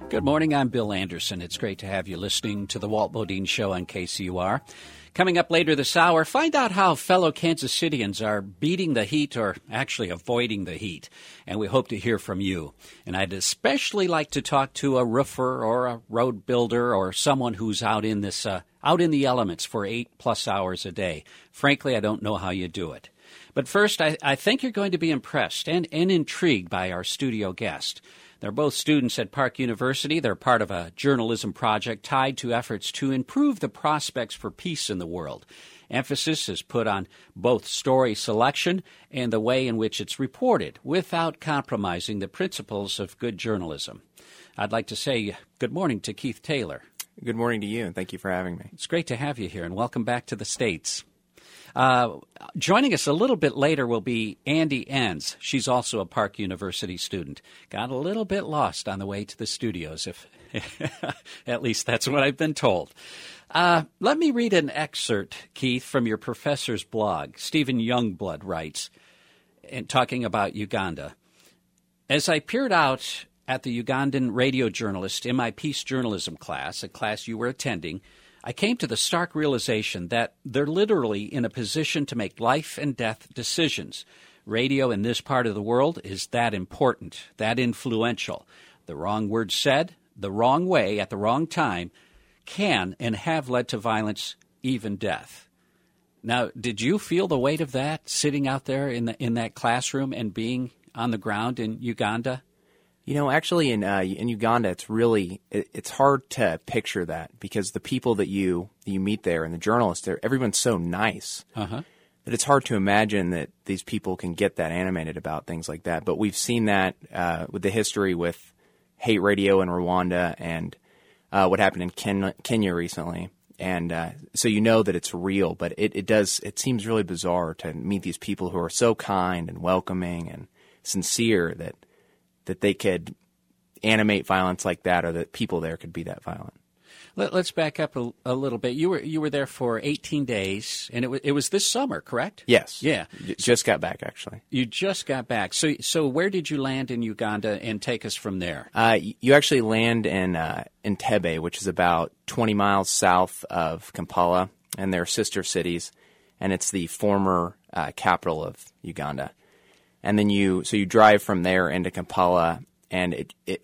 Good morning, I'm Bill Anderson. It's great to have you listening to the Walt Bodine Show on KCUR. Coming up later this hour, find out how fellow Kansas Cityans are beating the heat or actually avoiding the heat. And we hope to hear from you. And I'd especially like to talk to a roofer or a road builder or someone who's out in the elements for 8+ hours a day. Frankly, I don't know how you do it. But first, I think you're going to be impressed and intrigued by our studio guest. They're both students at Park University. They're part of a journalism project tied to efforts to improve the prospects for peace in the world. Emphasis is put on both story selection and the way in which it's reported, without compromising the principles of good journalism. I'd like to say good morning to Keith Taylor. Good morning to you, and thank you for having me. It's great to have you here, and welcome back to the States. Joining us a little bit later will be Andy Enns. She's also a Park University student. Got a little bit lost on the way to the studios, if at least that's what I've been told. Let me read an excerpt, Keith, from your professor's blog. Stephen Youngblood writes, and talking about Uganda. As I peered out at the Ugandan radio journalist in my peace journalism class, a class you were attending, I came to the stark realization that they're literally in a position to make life and death decisions. Radio in this part of the world is that important, that influential. The wrong word said, the wrong way, at the wrong time, can and have led to violence, even death. Now, did you feel the weight of that, sitting out there in that classroom and being on the ground in Uganda? You know, actually, in Uganda, it's hard to picture that because the people that you meet there and the journalists there, everyone's so nice that it's hard to imagine that these people can get that animated about things like that. But we've seen that with the history with hate radio in Rwanda and what happened in Kenya recently. And so you know that it's real, but it seems really bizarre to meet these people who are so kind and welcoming and sincere that they could animate violence like that, or that people there could be that violent. Let's back up a little bit. You were there for 18 days, and it was this summer, correct? Yes. Yeah. Just got back, actually. You just got back. So where did you land in Uganda, and take us from there? You actually land in Entebbe, which is about 20 miles south of Kampala, and they're sister cities, and it's the former capital of Uganda. And then you drive from there into Kampala, and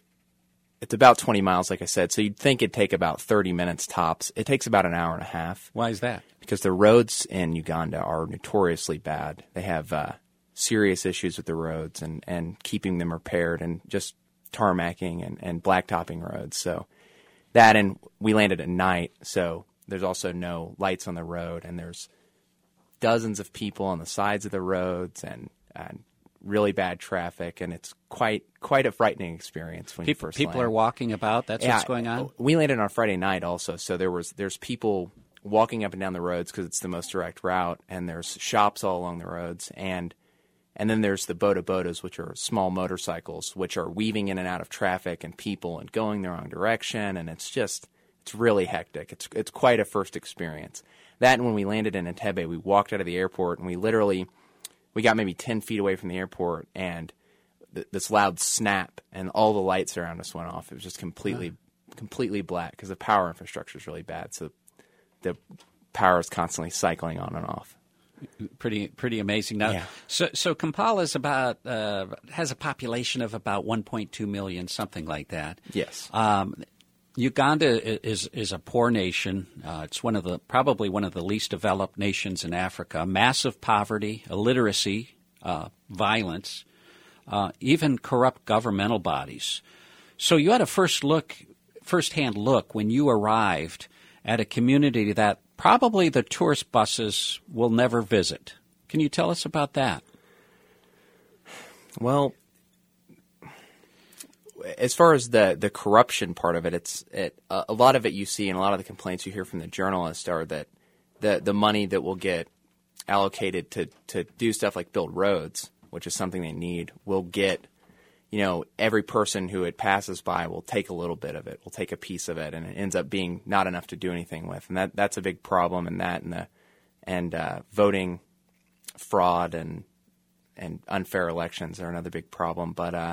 it's about 20 miles, like I said. So you'd think it'd take about 30 minutes tops. It takes about an hour and a half. Why is that? Because the roads in Uganda are notoriously bad. They have serious issues with the roads and keeping them repaired, and just tarmacking and blacktopping roads. So that, and we landed at night, so there's also no lights on the road, and there's dozens of people on the sides of the roads and really bad traffic, and it's quite a frightening experience when you first land. People are walking about. That's what's going on. We landed on Friday night also, so there's people walking up and down the roads because it's the most direct route, and there's shops all along the roads, and then there's the boda-bodas, which are small motorcycles, which are weaving in and out of traffic and people and going the wrong direction, and it's really hectic. It's quite a first experience. That, and when we landed in Entebbe, we walked out of the airport, and we got maybe 10 feet away from the airport, and this loud snap, and all the lights around us went off. It was just completely black because the power infrastructure is really bad. So the power is constantly cycling on and off. Pretty amazing. Now, yeah. So Kampala is has a population of about 1.2 million, something like that. Yes. Uganda is a poor nation. It's probably one of the least developed nations in Africa. Massive poverty, illiteracy, violence, even corrupt governmental bodies. So you had a first-hand look when you arrived at a community that probably the tourist buses will never visit. Can you tell us about that? Well, as far as the corruption part of it, a lot of it you see, and a lot of the complaints you hear from the journalists are that the money that will get allocated to do stuff like build roads, which is something they need, will get, every person who it passes by will take a little bit of it, will take a piece of it, and it ends up being not enough to do anything with. And that's a big problem, and voting fraud and unfair elections are another big problem. But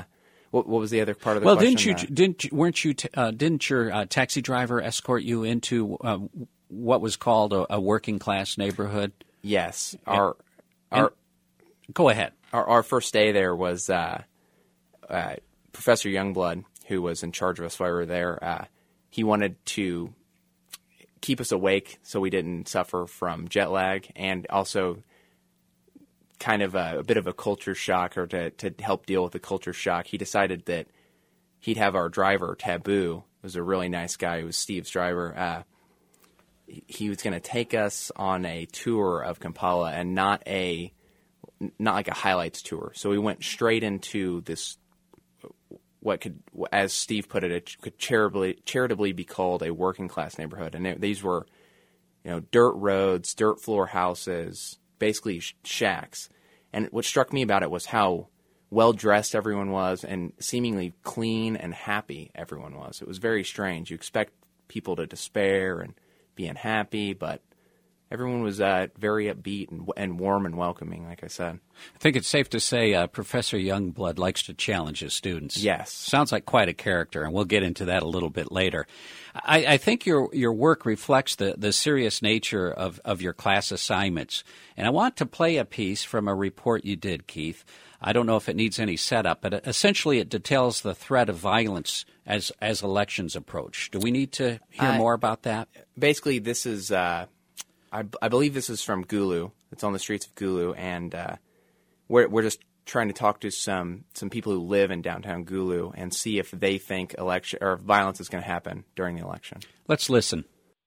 What was the other part of the question? Didn't your taxi driver escort you into what was called a working class neighborhood? Yes. Go ahead. Our first day there was Professor Youngblood, who was in charge of us while we were there. He wanted to keep us awake so we didn't suffer from jet lag, and also kind of a bit of a culture shock, or to help deal with the culture shock. He decided that he'd have our driver, Taboo, who was a really nice guy, who was Steve's driver. He was going to take us on a tour of Kampala, and not like a highlights tour. So we went straight into this, what could, as Steve put it could charitably be called a working class neighborhood. And these were, dirt roads, dirt floor houses, basically shacks. And what struck me about it was how well dressed everyone was, and seemingly clean and happy everyone was. It was very strange. You expect people to despair and be unhappy, but everyone was very upbeat and warm and welcoming, like I said. I think it's safe to say Professor Youngblood likes to challenge his students. Yes. Sounds like quite a character, and we'll get into that a little bit later. I think your work reflects the serious nature of your class assignments. And I want to play a piece from a report you did, Keith. I don't know if it needs any setup, but essentially it details the threat of violence as elections approach. Do we need to hear more about that? Basically, this is... I believe this is from Gulu. It's on the streets of Gulu, and we're just trying to talk to some people who live in downtown Gulu and see if they think election or violence is going to happen during the election. Let's listen.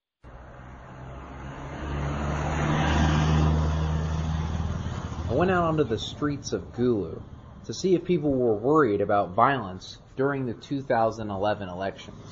I went out onto the streets of Gulu to see if people were worried about violence during the 2011 elections.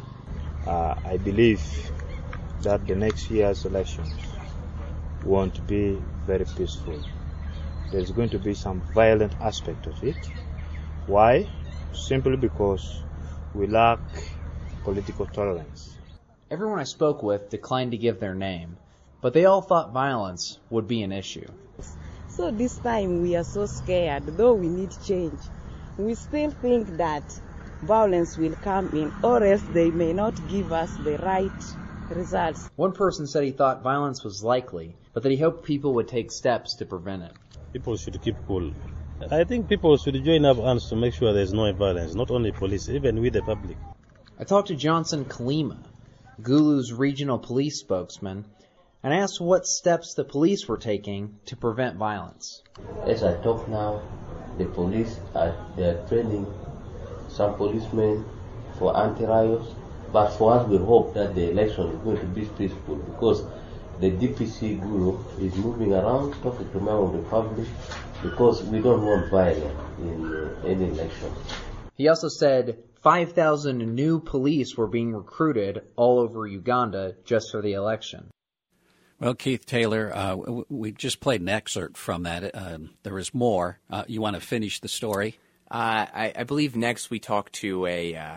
I believe that the next year's elections won't be very peaceful. There's going to be some violent aspect of it. Why? Simply because we lack political tolerance. Everyone I spoke with declined to give their name, but they all thought violence would be an issue. So this time we are so scared, though we need change. We still think that violence will come in, or else they may not give us the right results. One person said he thought violence was likely, but that he hoped people would take steps to prevent it. People should keep cool. I think people should join up hands to make sure there's no violence, not only police, even with the public. I talked to Johnson Kalima, Gulu's regional police spokesman, and asked what steps the police were taking to prevent violence. As I talk now, the police they're training some policemen for anti-riots. But for us, we hope that the election is going to be peaceful, because the DPC Gulu is moving around talking to members of the public, because we don't want violence in any election. He also said 5,000 new police were being recruited all over Uganda just for the election. Well, Keith Taylor, we just played an excerpt from that. There is more. You want to finish the story? I believe next we talk to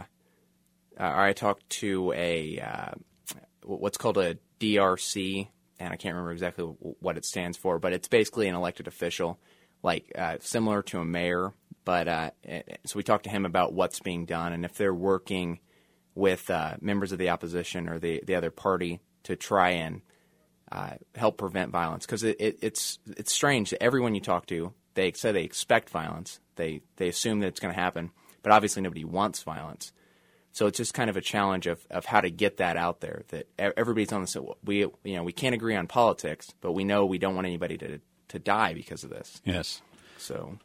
I talked to what's called a DRC, and I can't remember exactly what it stands for, but it's basically an elected official, like similar to a mayor. But so we talked to him about what's being done and if they're working with members of the opposition or the other party to try and help prevent violence. Because it's strange that everyone you talk to, they say they expect violence. They assume that it's going to happen, but obviously nobody wants violence. So it's just kind of a challenge of how to get that out there, that everybody's on the we can't agree on politics, but we know we don't want anybody to die because of this. Yes. So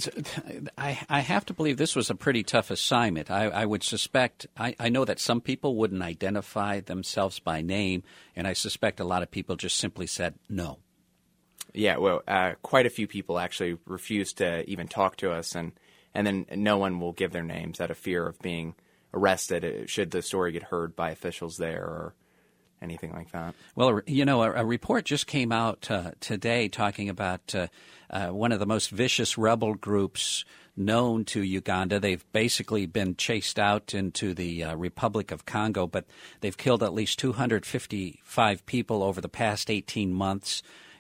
I have to believe this was a pretty tough assignment. I would suspect, I know that some people wouldn't identify themselves by name, and I suspect a lot of people just simply said no. Yeah, well, quite a few people actually refused to even talk to us, and then no one will give their names out of fear of being arrested should the story get heard by officials there or anything like that. Well, a report just came out today talking about one of the most vicious rebel groups known to Uganda. They've basically been chased out into the Republic of Congo, but they've killed at least 255 people over the past 18 months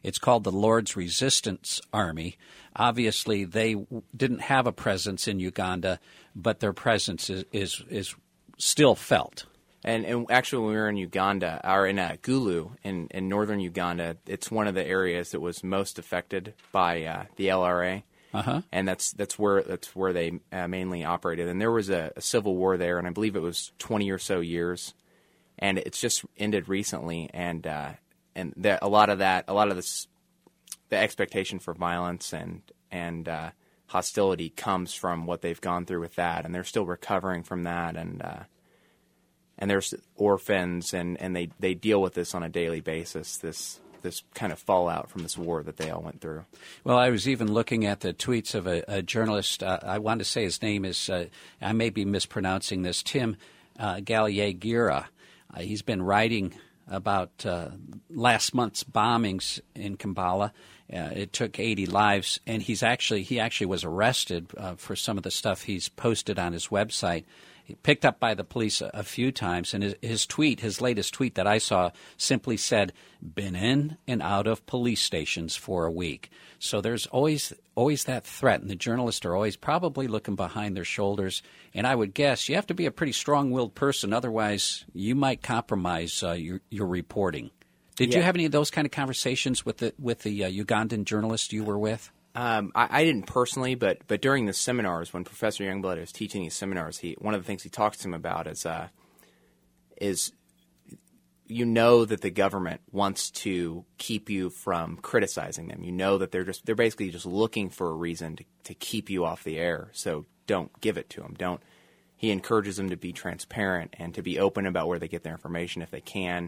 It's called the Lord's Resistance Army. Obviously, they didn't have a presence in Uganda, but their presence is still felt. And actually, when we were in Uganda, or in Gulu, in northern Uganda, it's one of the areas that was most affected by the LRA. And that's where they mainly operated. And there was a civil war there, and I believe it was 20 or so years, and it's just ended recently. And a lot of this, the expectation for violence and hostility comes from what they've gone through with that, and they're still recovering from that. And there's orphans, and they deal with this on a daily basis, this kind of fallout from this war that they all went through. Well, I was even looking at the tweets of a journalist. I want to say his name is, I may be mispronouncing this, Tim Gallier-Gira. He's been writing about last month's bombings in Kampala. It took 80 lives, and he actually was arrested for some of the stuff he's posted on his website. He picked up by the police a few times, and his latest tweet that I saw simply said, "Been in and out of police stations for a week." So there's always that threat, and the journalists are always probably looking behind their shoulders. And I would guess you have to be a pretty strong-willed person, otherwise you might compromise your reporting. Did you have any of those kind of conversations with the Ugandan journalist you were with? I didn't personally, but during the seminars, when Professor Youngblood was teaching these seminars, one of the things he talks to him about is you know that the government wants to keep you from criticizing them. You know that they're basically just looking for a reason to keep you off the air. So don't give it to them. He encourages them to be transparent and to be open about where they get their information if they can.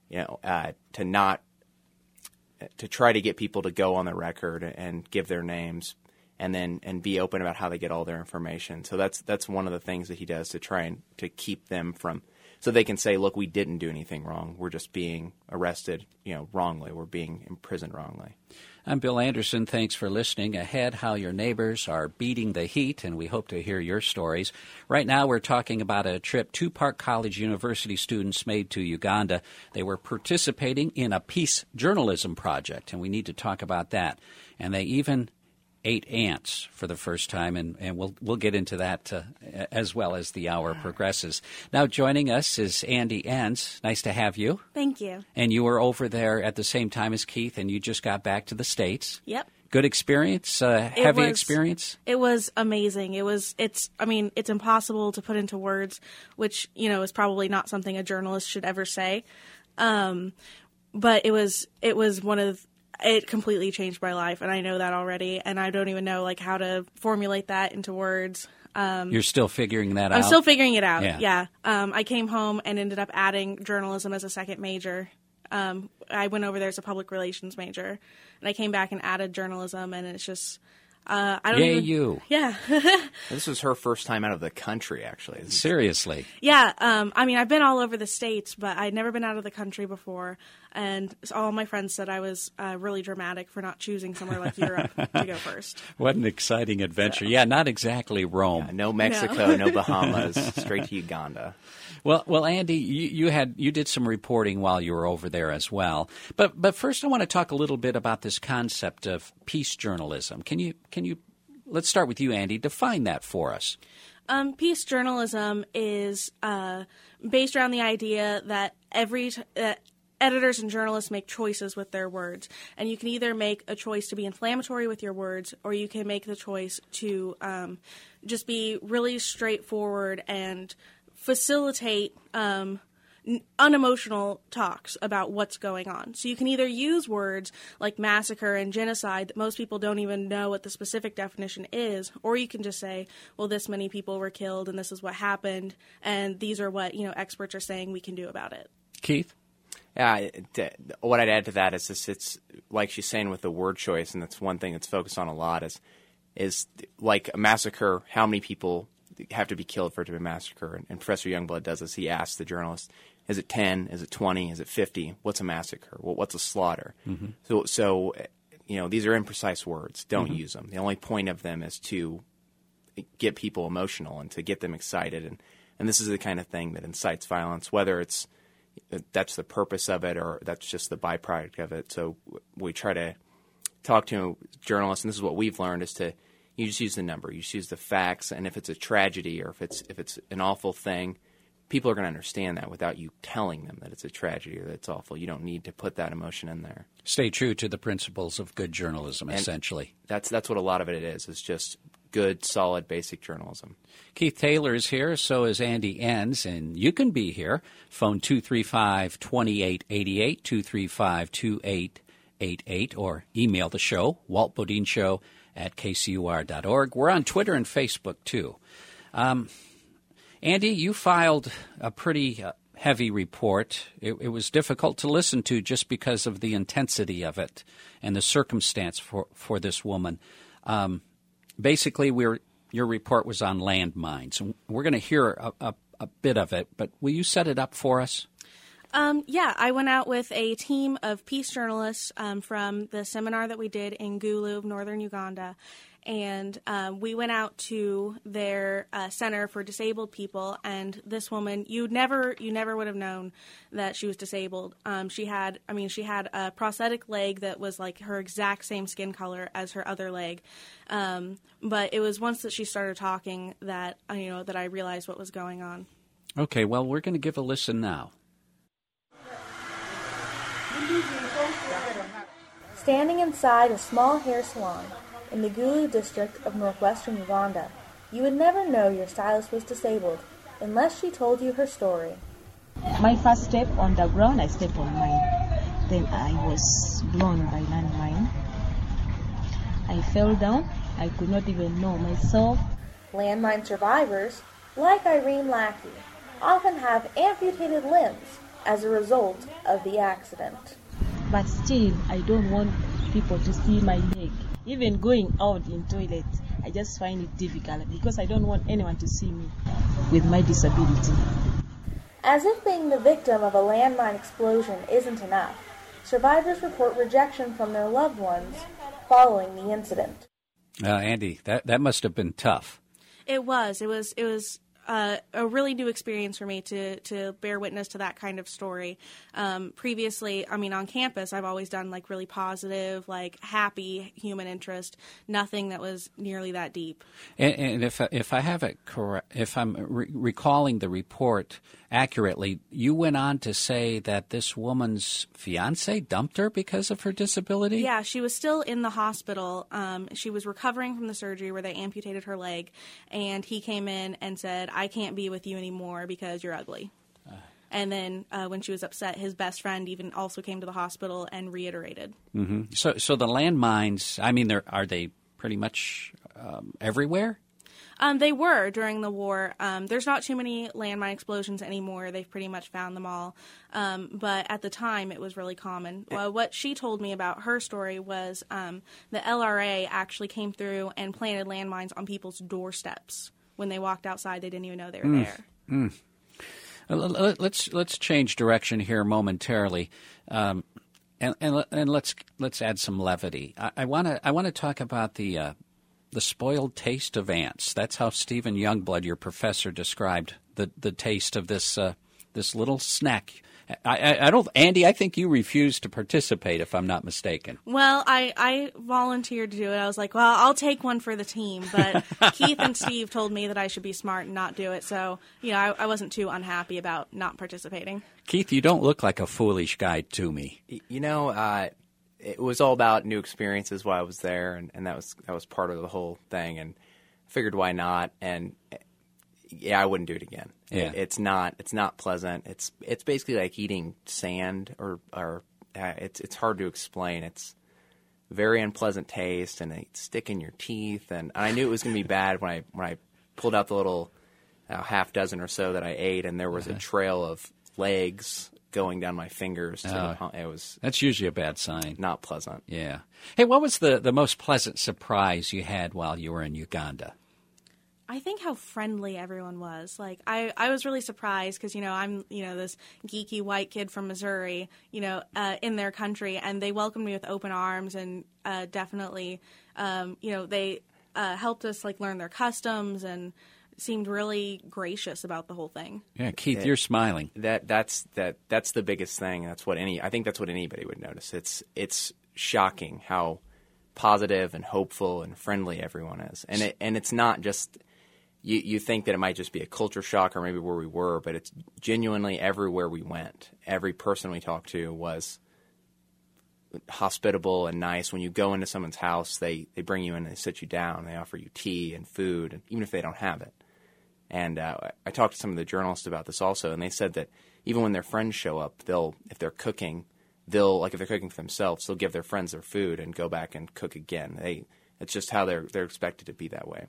To try to get people to go on the record and give their names, and be open about how they get all their information. So that's one of the things that he does to try and to keep them from, so they can say, look, we didn't do anything wrong. We're just being arrested, wrongly. We're being imprisoned wrongly. I'm Bill Anderson. Thanks for listening. Ahead, how your neighbors are beating the heat, and we hope to hear your stories. Right now, we're talking about a trip two Park College University students made to Uganda. They were participating in a peace journalism project, and we need to talk about that. And they even ate ants for the first time, and we'll get into that as well as the hour progresses. Now, joining us is Andi Enns. Nice to have you. Thank you. And you were over there at the same time as Keith, and you just got back to the States. Yep. Good experience? Heavy experience? It was amazing. It's impossible to put into words, which, is probably not something a journalist should ever say. But it completely changed my life, and I know that already, and I don't even know how to formulate that into words. You're still figuring that out? I'm still figuring it out, yeah. I came home and ended up adding journalism as a second major. I went over there as a public relations major, and I came back and added journalism, and it's just... you. Yeah. This was her first time out of the country, actually. Seriously. Yeah. I've been all over the States, but I'd never been out of the country before. And all my friends said I was really dramatic for not choosing somewhere like Europe to go first. What an exciting adventure. Yeah, not exactly Rome. Yeah, no Mexico, no Bahamas, straight to Uganda. Well, Andi, you did some reporting while you were over there as well. But first, I want to talk a little bit about this concept of peace journalism. Can you? Let's start with you, Andi. Define that for us. Peace journalism is based around the idea that editors and journalists make choices with their words, and you can either make a choice to be inflammatory with your words, or you can make the choice to just be really straightforward and facilitate unemotional talks about what's going on. So you can either use words like massacre and genocide that most people don't even know what the specific definition is, or you can just say, well, this many people were killed and this is what happened, and these are what experts are saying we can do about it. Keith? Yeah, what I'd add to that is it's like she's saying with the word choice, and that's one thing that's focused on a lot is like a massacre, how many people have to be killed for it to be a massacre? And Professor Youngblood does this. He asks the journalist, is it 10? Is it 20? Is it 50? What's a massacre? Well, what's a slaughter? Mm-hmm. So these are imprecise words. Don't use them. The only point of them is to get people emotional and to get them excited. And this is the kind of thing that incites violence, whether it's that's the purpose of it, or that's just the byproduct of it. So we try to talk to journalists, and this is what we've learned, is to you just use the number, you just use the facts, and if it's a tragedy or if it's an awful thing, people are going to understand that without you telling them that it's a tragedy or that it's awful. You don't need to put that emotion in there. Stay true to the principles of good journalism, and essentially. That's what a lot of it is. It's just good, solid, basic journalism. Keith Taylor is here, so is Andy Enns, and you can be here. Phone 235-2888, 235-2888, or email the show, waltbodineshow@kcur.org. We're on Twitter and Facebook, too. Andy, you filed a pretty heavy report. It was difficult to listen to just because of the intensity of it and the circumstance for this woman. Basically, your report was on landmines. We're going to hear a bit of it, but will you set it up for us? Yeah, I went out with a team of peace journalists from the seminar that we did in Gulu, northern Uganda, and we went out to their center for disabled people. And this woman, you never would have known that she was disabled. She had a prosthetic leg that was like her exact same skin color as her other leg. But it was once that she started talking that that I realized what was going on. Okay, well, we're going to give a listen now. Standing inside a small hair salon in the Gulu district of northwestern Uganda, you would never know your stylist was disabled unless she told you her story. My first step on the ground, I stepped on mine. Then I was blown by landmine. I fell down. I could not even know myself. Landmine survivors, like Irene Lackey, often have amputated limbs as a result of the accident. But still, I don't want people to see my leg. Even going out in toilet, I just find it difficult because I don't want anyone to see me with my disability. As if being the victim of a landmine explosion isn't enough, survivors report rejection from their loved ones following the incident. Andy, that must have been tough. It was a really new experience for me to bear witness to that kind of story. Previously, on campus, I've always done like really positive, like happy human interest, nothing that was nearly that deep. And if I have it correct, if I'm recalling the report accurately, you went on to say that this woman's fiance dumped her because of her disability? Yeah, she was still in the hospital. She was recovering from the surgery where they amputated her leg, and he came in and said, "I can't be with you anymore because you're ugly." And then when she was upset, his best friend even also came to the hospital and reiterated. Mm-hmm. So the landmines, are they pretty much everywhere? They were during the war. There's not too many landmine explosions anymore. They've pretty much found them all. But at the time, it was really common. What she told me about her story was the LRA actually came through and planted landmines on people's doorsteps. When they walked outside, they didn't even know they were there. Let's change direction here momentarily, and let's add some levity. I want to talk about the spoiled taste of ants. That's how Stephen Youngblood, your professor, described the taste of this little snack. Andy, I think you refused to participate, if I'm not mistaken. Well, I volunteered to do it. I was like, well, I'll take one for the team. But Keith and Steve told me that I should be smart and not do it. So, I wasn't too unhappy about not participating. Keith, you don't look like a foolish guy to me. It was all about new experiences while I was there, and that was part of the whole thing. And I figured, why not? And yeah, I wouldn't do it again. Yeah. It's not pleasant. It's basically like eating sand, or it's hard to explain. It's very unpleasant taste, and they stick in your teeth. And I knew it was going to be bad when I pulled out the little half dozen or so that I ate, and there was a trail of legs going down my fingers. That's usually a bad sign. Not pleasant. Yeah. Hey, what was the most pleasant surprise you had while you were in Uganda? I think how friendly everyone was. Like, I was really surprised because, I'm, this geeky white kid from Missouri, in their country, and they welcomed me with open arms and definitely, they helped us, like, learn their customs and seemed really gracious about the whole thing. Yeah, Keith, you're smiling. That's the biggest thing. I think that's what anybody would notice. It's shocking how positive and hopeful and friendly everyone is, and it's not just. You think that it might just be a culture shock or maybe where we were, but it's genuinely everywhere we went. Every person we talked to was hospitable and nice. When you go into someone's house, they bring you in and they sit you down. They offer you tea and food, and even if they don't have it. And I talked to some of the journalists about this also, and they said that even when their friends show up, if they're cooking, if they're cooking for themselves, they'll give their friends their food and go back and cook again. It's just how they're expected to be that way.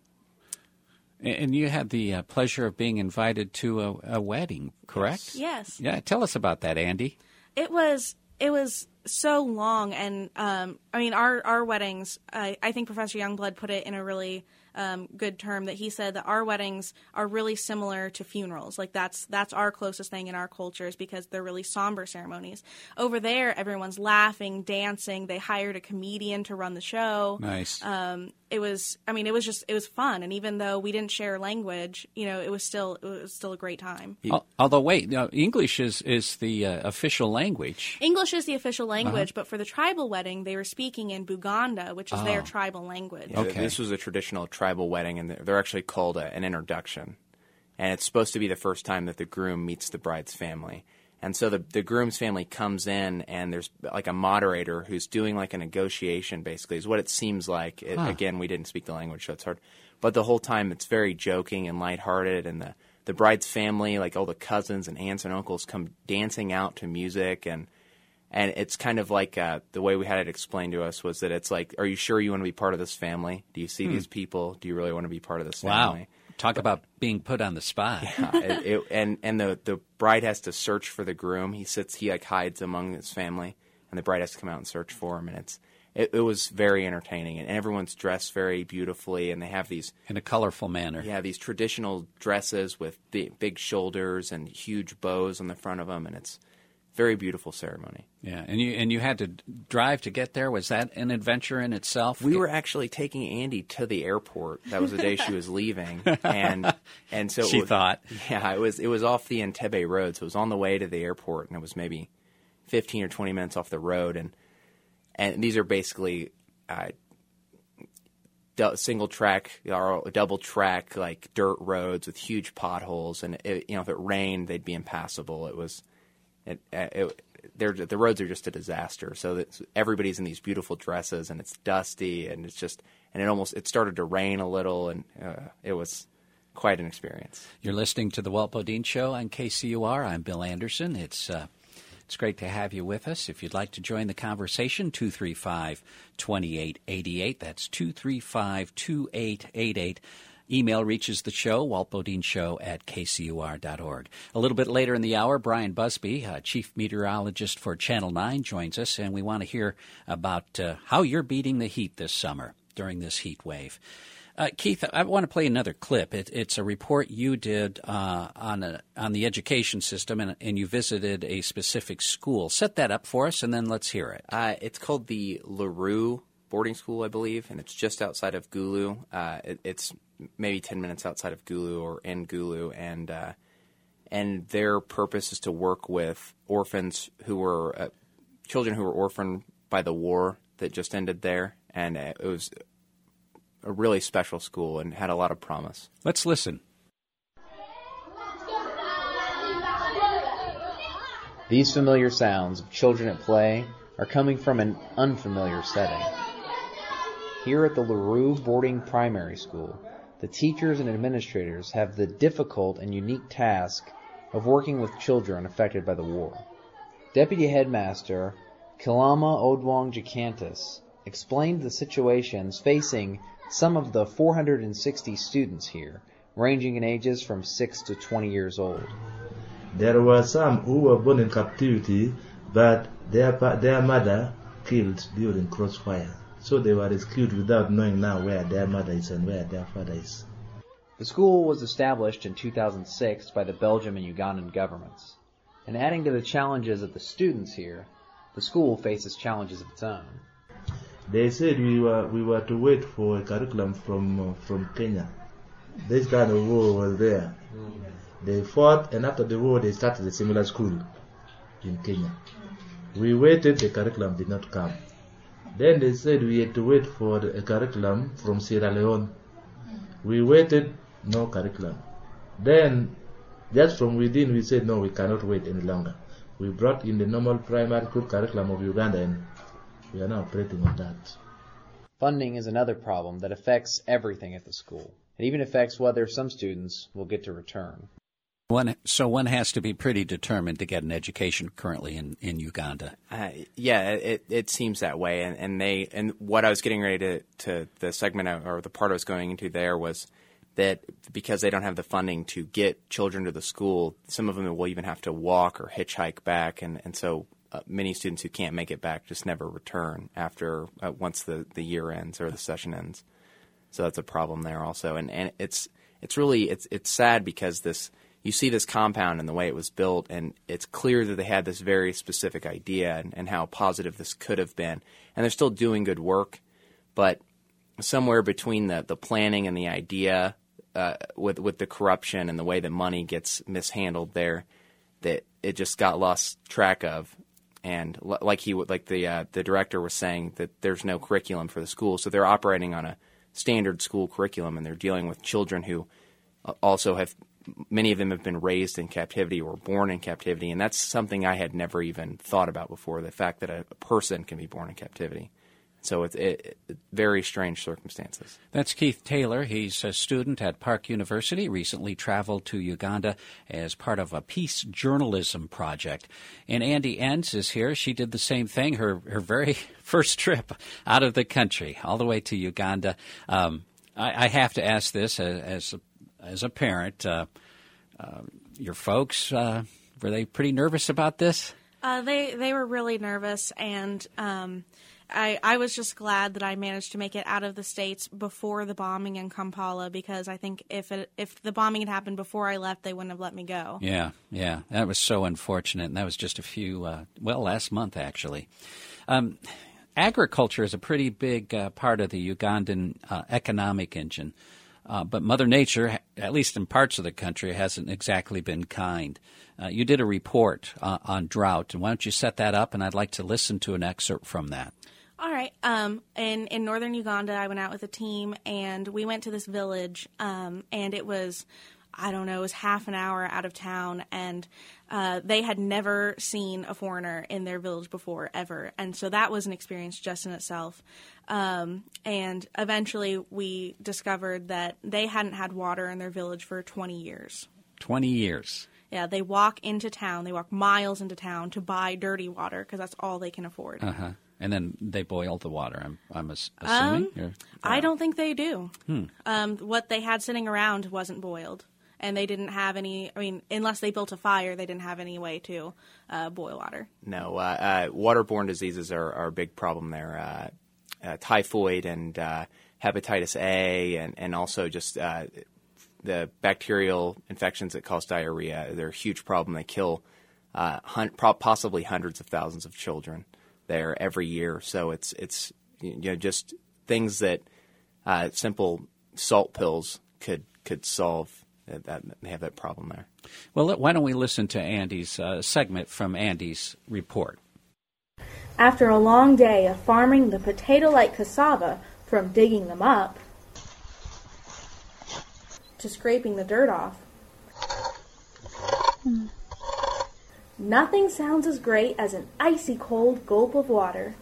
And you had the pleasure of being invited to a wedding, correct? Yes. Yeah, tell us about that, Andy. It was so long, and our weddings. I think Professor Youngblood put it in a really good term that he said that our weddings are really similar to funerals. Like that's our closest thing in our cultures because they're really somber ceremonies. Over there, everyone's laughing, dancing. They hired a comedian to run the show. Nice. It was fun, and even though we didn't share language, it was still a great time. Although, wait, English is the official language. English is the official language, but for the tribal wedding, they were speaking in Buganda, which is their tribal language. Yeah, okay. This was a traditional tribal wedding, and they're actually called an introduction, and it's supposed to be the first time that the groom meets the bride's family. And so the groom's family comes in, and there's like a moderator who's doing like a negotiation, basically, is what it seems like. Again, we didn't speak the language, so it's hard. But the whole time it's very joking and lighthearted, and the bride's family, like all the cousins and aunts and uncles, come dancing out to music, and it's kind of like the way we had it explained to us was that it's like, are you sure you want to be part of this family? Do you see these people? Do you really want to be part of this family? Wow. Talk about being put on the spot. Yeah, and the bride has to search for the groom. He hides among his family, and the bride has to come out and search for him. And it was very entertaining, and everyone's dressed very beautifully, and they have these in a colorful manner. Yeah, these traditional dresses with big shoulders and huge bows on the front of them, and it's very beautiful ceremony. Yeah, and you had to drive to get there. Was that an adventure in itself? We were actually taking Andy to the airport. That was the day she was leaving, and so she thought, yeah, it was off the Entebbe road, so it was on the way to the airport, and it was maybe 15 or 20 minutes off the road, and these are basically single track or double track like dirt roads with huge potholes, and if it rained, they'd be impassable. The roads are just a disaster. So everybody's in these beautiful dresses, and it's dusty, and it started to rain a little, and it was quite an experience. You're listening to the Walt Bodine Show on KCUR. I'm Bill Anderson. It's great to have you with us. If you'd like to join the conversation, 235-2888. That's 235-2888. Email reaches the show, waltbodineshow@kcur.org. A little bit later in the hour, Brian Busby, chief meteorologist for Channel 9, joins us, and we want to hear about how you're beating the heat this summer during this heat wave. Keith, I want to play another clip. It's a report you did on the education system, and you visited a specific school. Set that up for us, and then let's hear it. It's called the LaRue boarding school, I believe, and it's just outside of Gulu. It's maybe 10 minutes outside of Gulu or in Gulu, and their purpose is to work with orphans who were children who were orphaned by the war that just ended there, and it was a really special school and had a lot of promise. Let's listen. These familiar sounds of children at play are coming from an unfamiliar setting. Here at the LaRue Boarding Primary School, the teachers and administrators have the difficult and unique task of working with children affected by the war. Deputy Headmaster Kilama Odwong Jacantis explained the situations facing some of the 460 students here, ranging in ages from 6 to 20 years old. There were some who were born in captivity, but their mother killed during crossfire. So they were rescued without knowing now where their mother is and where their father is. The school was established in 2006 by the Belgian and Ugandan governments. And adding to the challenges of the students here, the school faces challenges of its own. They said we were to wait for a curriculum from Kenya. this kind of war was there. They fought, and after the war, they started a similar school in Kenya. We waited, the curriculum did not come. Then they said we had to wait for a curriculum from Sierra Leone. We waited, no curriculum. Then, just from within, we said, no, we cannot wait any longer. We brought in the normal primary school curriculum of Uganda, and we are now operating on that. Funding is another problem that affects everything at the school. It even affects whether some students will get to return. So one has to be pretty determined to get an education currently in Uganda. It seems that way, and what I was getting ready to the segment or the part I was going into there was that because they don't have the funding to get children to the school, some of them will even have to walk or hitchhike back, and so many students who can't make it back just never return after once the year ends or the session ends. So that's a problem there also, and it's really sad because you see this compound and the way it was built, and it's clear that they had this very specific idea and how positive this could have been. And they're still doing good work, but somewhere between the planning and the idea with the corruption and the way that money gets mishandled there, that it just got lost track of. And like the director was saying, that there's no curriculum for the school. So they're operating on a standard school curriculum, and they're dealing with children who also have – many of them have been raised in captivity or born in captivity, and that's something I had never even thought about before, the fact that a person can be born in captivity. So it's very strange circumstances. That's Keith Taylor. He's a student at Park University, recently traveled to Uganda as part of a peace journalism project. And Andi Enns is here. She did the same thing, her very first trip out of the country, all the way to Uganda. I have to ask this as a parent, your folks, were they pretty nervous about this? They were really nervous, and I was just glad that I managed to make it out of the States before the bombing in Kampala, because I think if the bombing had happened before I left, they wouldn't have let me go. Yeah, that was so unfortunate, and that was just last month actually. Agriculture is a pretty big part of the Ugandan economic engine. But Mother Nature, at least in parts of the country, hasn't exactly been kind. You did a report on drought, and why don't you set that up, and I'd like to listen to an excerpt from that. All right. In northern Uganda, I went out with a team, and we went to this village, and it was, it was half an hour out of town, and they had never seen a foreigner in their village before, ever. And so that was an experience just in itself. And eventually we discovered that they hadn't had water in their village for 20 years. 20 years. Yeah, they walk into town. They walk miles into town to buy dirty water because that's all they can afford. Uh-huh. And then they boil the water, I'm assuming? I don't think they do. What they had sitting around wasn't boiled. And they didn't have unless they built a fire, they didn't have any way to boil water. No, waterborne diseases are a big problem there. Typhoid and hepatitis A and also just the bacterial infections that cause diarrhea. They're a huge problem. They kill possibly hundreds of thousands of children there every year. So it's just things that simple salt pills could solve. They have that problem there. Well, why don't we listen to Andy's segment from Andy's report. After a long day of farming the potato-like cassava, from digging them up to scraping the dirt off, nothing sounds as great as an icy cold gulp of water.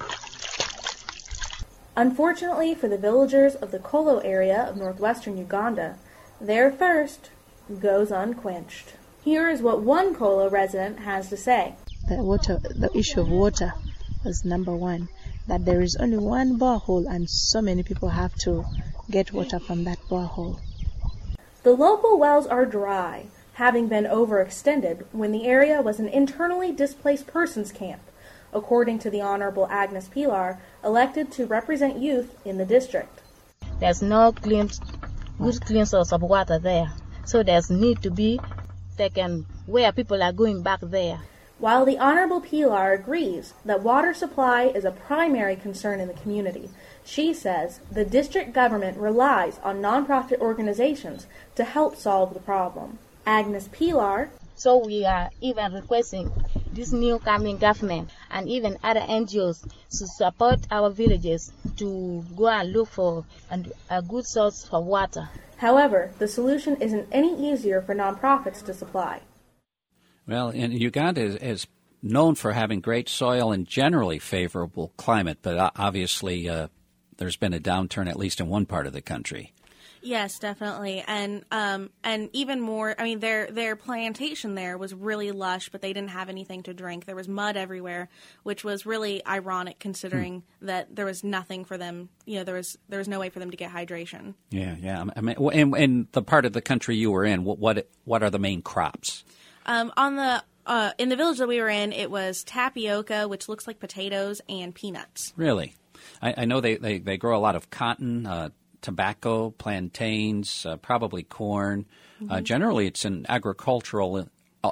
Unfortunately for the villagers of the Kolo area of northwestern Uganda, their thirst goes unquenched. Here is what one Kolo resident has to say. The issue of water was number one, that there is only one borehole and so many people have to get water from that borehole. The local wells are dry, having been overextended when the area was an internally displaced persons camp, according to the Honorable Agnes Pilar, elected to represent youth in the district. There's no good clean source of water there, so there's need to be taken where people are going back there. While the Honorable Pilar agrees that water supply is a primary concern in the community, she says the district government relies on nonprofit organizations to help solve the problem. Agnes Pilar. So we are even requesting this new coming government and even other NGOs to support our villages to go and look for a good source for water. However, the solution isn't any easier for nonprofits to supply. Well, and Uganda is known for having great soil and generally favorable climate, but obviously there's been a downturn, at least in one part of the country. Yes, definitely, and even more. I mean, their plantation there was really lush, but they didn't have anything to drink. There was mud everywhere, which was really ironic considering that there was nothing for them. You know, there was no way for them to get hydration. Yeah. I mean, in the part of the country you were in, what are the main crops? In the village that we were in, it was tapioca, which looks like potatoes, and peanuts. Really, I know they grow a lot of cotton. Tobacco, plantains, probably corn. Mm-hmm. Generally, it's an agriculturally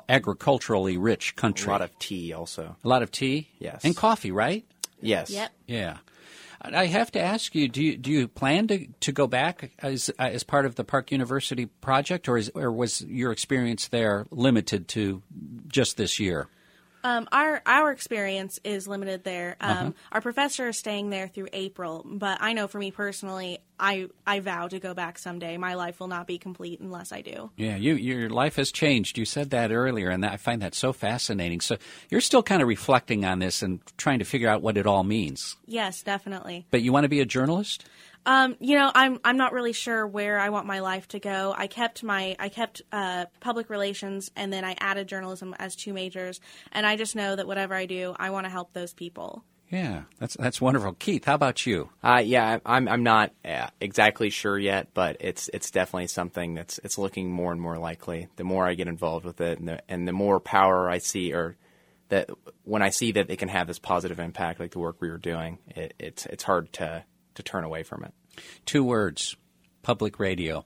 rich country. A lot of tea also. A lot of tea? Yes. And coffee, right? Yes. Yep. Yeah. I have to ask you, do you plan to go back as part of the Park University project, or was your experience there limited to just this year? Our experience is limited there. Our professor is staying there through April, but I know for me personally, I vow to go back someday. My life will not be complete unless I do. Yeah, your life has changed. You said that earlier, and I find that so fascinating. So you're still kind of reflecting on this and trying to figure out what it all means. Yes, definitely. But you want to be a journalist? I'm not really sure where I want my life to go. I kept public relations, and then I added journalism as 2 majors. And I just know that whatever I do, I want to help those people. Yeah, that's wonderful. Keith, how about you? I'm not exactly sure yet, but it's definitely something it's looking more and more likely. The more I get involved with it, and the more power I see, or that when I see that it can have this positive impact, like the work we were doing, it's hard to turn away from it. 2 words: public radio.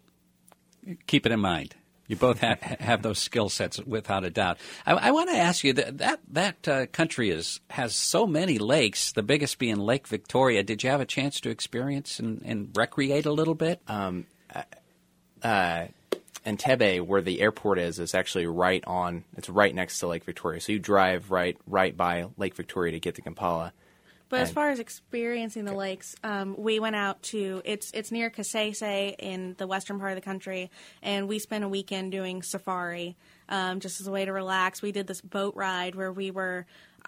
Keep it in mind. You both have those skill sets without a doubt. I want to ask you that country has so many lakes. The biggest being Lake Victoria. Did you have a chance to experience and recreate a little bit? Entebbe, where the airport is actually it's right next to Lake Victoria. So you drive right by Lake Victoria to get to Kampala. But as far as experiencing the lakes, we went out to it's near Kasese in the western part of the country, and we spent a weekend doing safari, just as a way to relax. We did this boat ride where we were,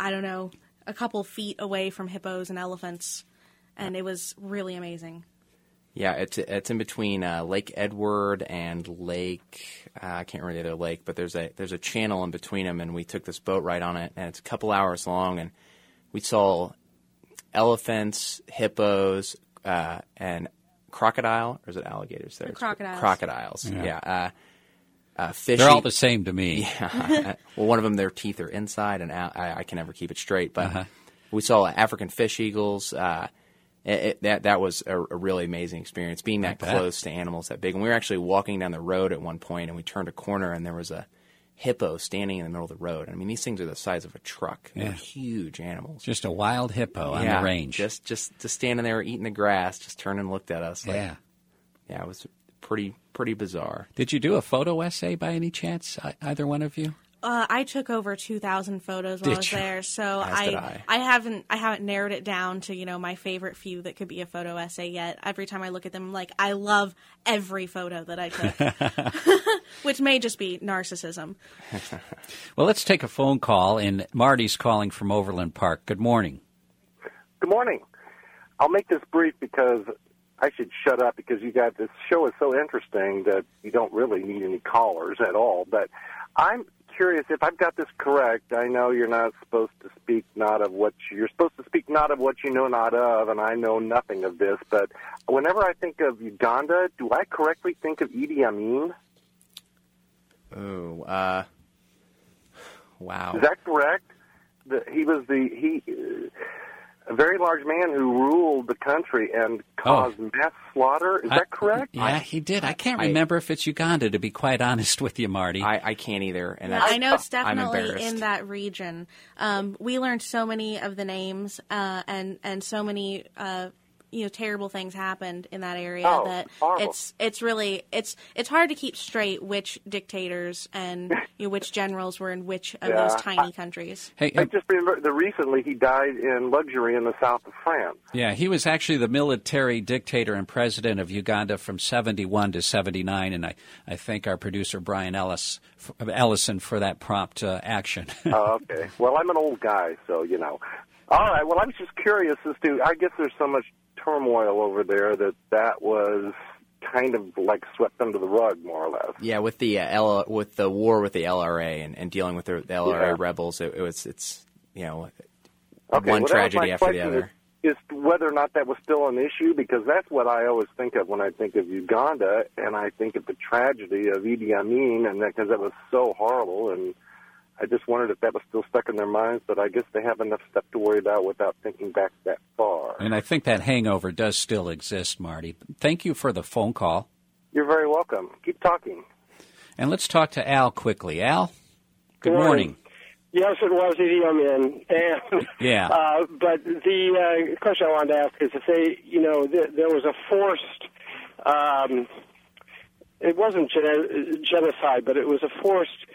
a couple feet away from hippos and elephants, and it was really amazing. Yeah, it's in between Lake Edward and Lake I can't remember the other lake, but there's a channel in between them, and we took this boat ride on it, and it's a couple hours long, and we saw elephants, hippos, and crocodile, or is it alligators there? Crocodiles. Yeah. Fish. They're all the same to me. Yeah. Well, one of them, their teeth are inside, and I can never keep it straight. But we saw African fish eagles. That was a really amazing experience, being that close to animals that big. And we were actually walking down the road at one point, and we turned a corner, and there was a hippo standing in the middle of the road. I mean, these things are the size of a truck. They're huge animals. Just a wild hippo on the range. Just standing there eating the grass, just turned and looked at us. Yeah, it was pretty bizarre. Did you do a photo essay by any chance, either one of you? I took over 2,000 photos while I was there, so I haven't narrowed it down to my favorite few that could be a photo essay yet. Every time I look at them, I'm like, I love every photo that I took, which may just be narcissism. Well, let's take a phone call, and Marty's calling from Overland Park. Good morning. Good morning. I'll make this brief because I should shut up because this show is so interesting that you don't really need any callers at all. But I'm curious if I've got this correct. I know you're not supposed to speak you're supposed to speak not of what you know not of, and I know nothing of this. But whenever I think of Uganda, do I correctly think of Idi Amin? Oh, wow. Is that correct? a very large man who ruled the country and caused mass slaughter. Is that correct? Yeah, he did. I can't remember if it's Uganda, to be quite honest with you, Marty. I can't either. And I know it's I'm definitely embarrassed. in that region. We learned so many of the names and so many terrible things happened in that area that horrible. it's really it's hard to keep straight which dictators and which generals were in which of those tiny countries. Hey, I just remember that recently he died in luxury in the south of France. Yeah, he was actually the military dictator and president of Uganda from 71 to 79, and I thank our producer Brian Ellison for that prompt action. Okay. Well, I'm an old guy, so you know. All right. Well, I was just curious as to. I guess there's so much turmoil over there that was kind of like swept under the rug, more or less. Yeah, with the war with the LRA and dealing with the LRA rebels, it's one tragedy after the other. Is whether or not that was still an issue, because that's what I always think of when I think of Uganda, and I think of the tragedy of Idi Amin, and because that was so horrible, and I just wondered if that was still stuck in their minds, but I guess they have enough stuff to worry about without thinking back that far. And I think that hangover does still exist, Marty. Thank you for the phone call. You're very welcome. Keep talking. And let's talk to Al quickly. Al, good morning. Yes, it was Idi Amin. And, yeah. But the question I wanted to ask is if there was a forced, it wasn't genocide, but it was a forced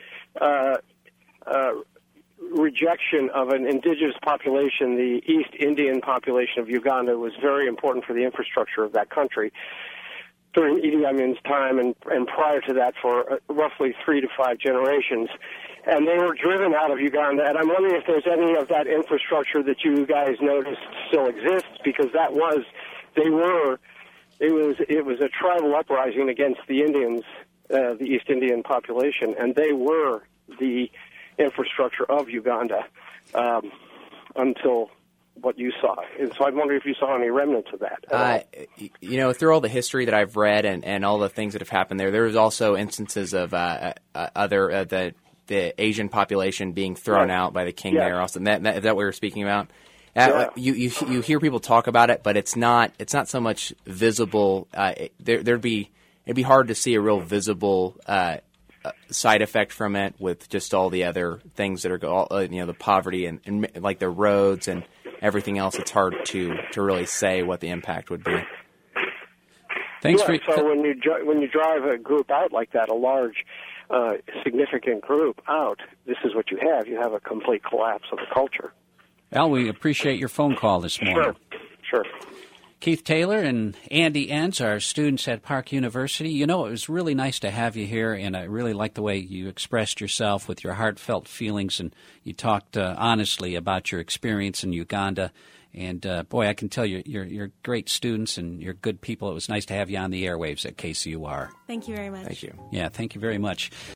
rejection of an indigenous population. The East Indian population of Uganda was very important for the infrastructure of that country during Idi Amin's time and prior to that for roughly 3 to 5 generations. And they were driven out of Uganda. And I'm wondering if there's any of that infrastructure that you guys noticed still exists, because it was a tribal uprising against the Indians, the East Indian population, and they were the infrastructure of Uganda until what you saw. And so I'm wondering if you saw any remnants of that. Through all the history that I've read and all the things that have happened there was also instances of the Asian population being thrown out by the king there. Also, is that what we were speaking about? You hear people talk about it, but it's not so much visible. It'd be hard to see a real visible side effect from it with just all the other things that are the poverty and like the roads and everything else. It's hard to really say what the impact would be. Thanks so when you drive a group out like that, a large significant group out, this is what you have. You have a complete collapse of the culture. Al, we appreciate your phone call this morning. Sure. Keith Taylor and Andy Enns are students at Park University. It was really nice to have you here, and I really like the way you expressed yourself with your heartfelt feelings, and you talked honestly about your experience in Uganda. And, boy, I can tell you're great students and you're good people. It was nice to have you on the airwaves at KCUR. Thank you very much. Thank you. Yeah, thank you very much.